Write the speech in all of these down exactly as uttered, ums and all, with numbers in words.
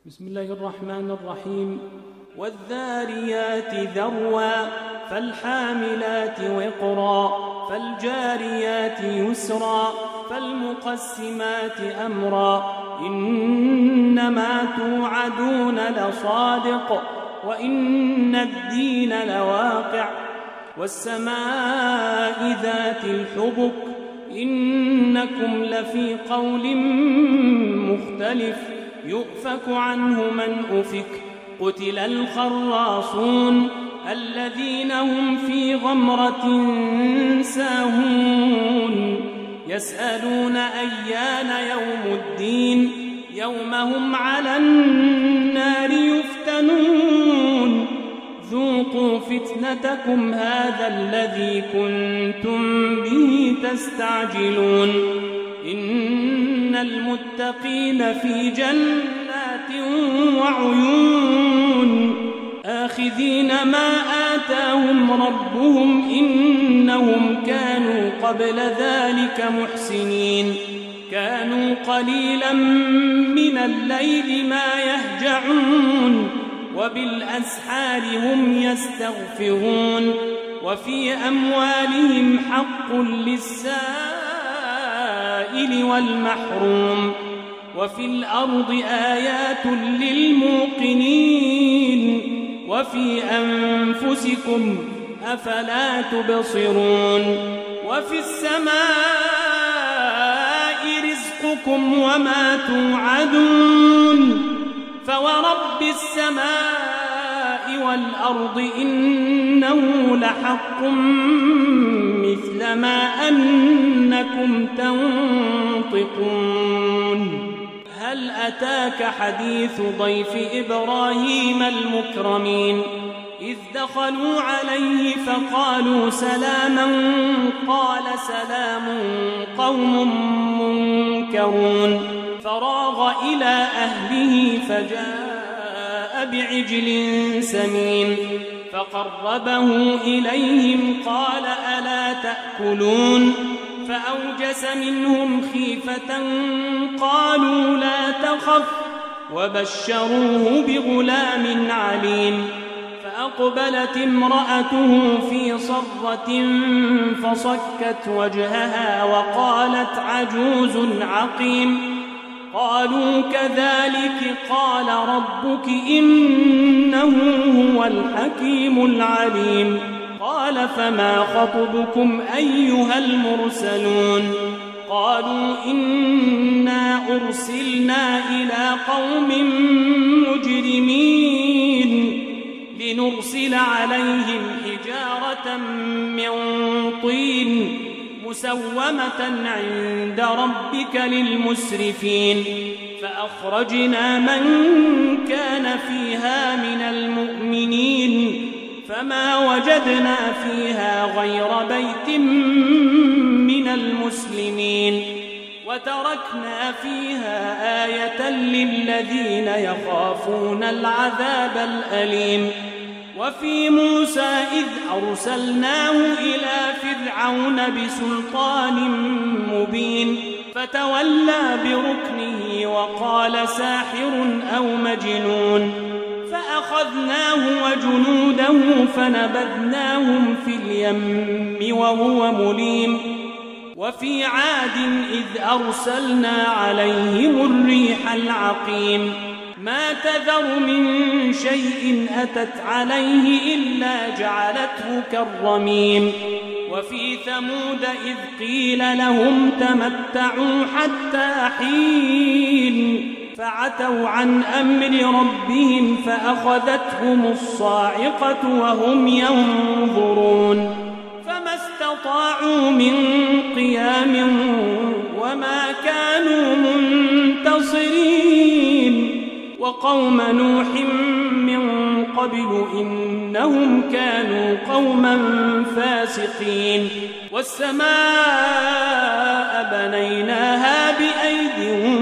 بسم الله الرحمن الرحيم. والذاريات ذروا فالحاملات وقرا فالجاريات يسرا فالمقسمات أمرا إنما توعدون لصادق وإن الدين لواقع والسماء ذات الحبك إنكم لفي قول مختلف يؤفك عنه من أفك قتل الخراصون الذين هم في غمرة ساهون يسألون أيان يوم الدين يوم هم على النار يفتنون ذوقوا فتنتكم هذا الذي كنتم به تستعجلون إن المتقين في جنات وعيون آخذين ما آتاهم ربهم إنهم كانوا قبل ذلك محسنين كانوا قليلا من الليل ما يهجعون وبالأسحار هم يستغفرون وفي أموالهم حق للسائل والمحروم وفي الأرض آيات للموقنين وفي أنفسكم أفلا تبصرون وفي السماء رزقكم وما توعدون فورب السماء والأرض إنه لحق مثل ما أنكم تنطقون هل أتاك حديث ضيف إبراهيم المكرمين إذ دخلوا عليه فقالوا سلاما قال سلام قوم منكرون فراغ إلى أهله فجاء بعجل سمين فقربه إليهم قال ألا تأكلون فأوجس منهم خيفة قالوا لا تخف وبشروه بغلام عليم فأقبلت امرأته في صرة فصكت وجهها وقالت عجوز عقيم قالوا كذلك قال ربك إنه هو الحكيم العليم قال فما خطبكم أيها المرسلون قالوا إنا أرسلنا إلى قوم مجرمين لنرسل عليهم حجارة من طين مسومة عند ربك للمسرفين فأخرجنا من كان فيها من المؤمنين فما وجدنا فيها غير بيت من المسلمين وتركنا فيها آية للذين يخافون العذاب الأليم وفي موسى إذ أرسلناه إلى فرعون بسلطان مبين فتولى بركنه وقال ساحر أو مجنون فأخذناه وجنوده فنبذناهم في اليم وهو مليم وفي عاد إذ أرسلنا عليهم الريح العقيم ما تذر من شيء أتت عليه إلا جعلته كالرميم وفي ثمود إذ قيل لهم تمتعوا حتى حين فعتوا عن أمر ربهم فأخذتهم الصاعقة وهم ينظرون فما استطاعوا من قيام وما كانوا منتصرين وقوم نوح من قبل إنهم كانوا قوما فاسقين والسماء بنيناها بأيد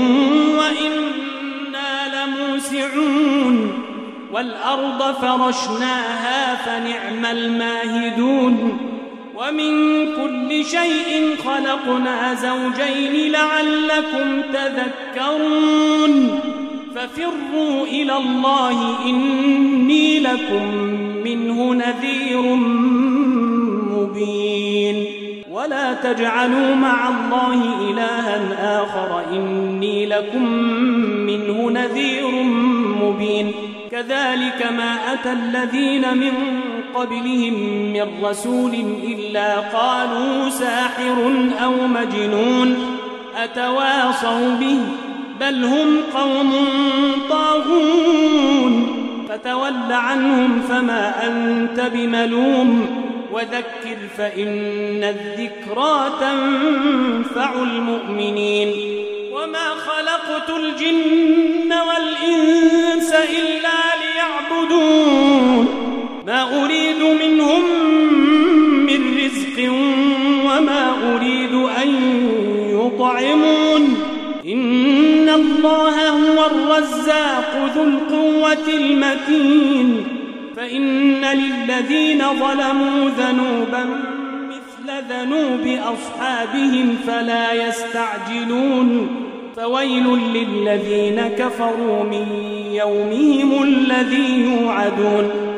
وإنا لموسعون والأرض فرشناها فنعم الماهدون ومن كل شيء خلقنا زوجين لعلكم تذكرون ففروا إلى الله إني لكم منه نذير مبين ولا تجعلوا مع الله إلها آخر إني لكم منه نذير مبين كذلك ما أتى الذين من قبلهم من رسول إلا قالوا ساحر أو مجنون أتواصوا به بل هم قوم طاغون فتول عنهم فما أنت بملوم وذكر فإن الذكرى تنفع المؤمنين وما خلقت الجن والإنس إلا ليعبدون ما أريد منهم من رزق وما أريد أن يطعمون إن الله هو الرزاق ذو القوة المتين فإن للذين ظلموا ذنوبا مثل ذنوب أصحابهم فلا يستعجلون فويل للذين كفروا من يومهم الذي يوعدون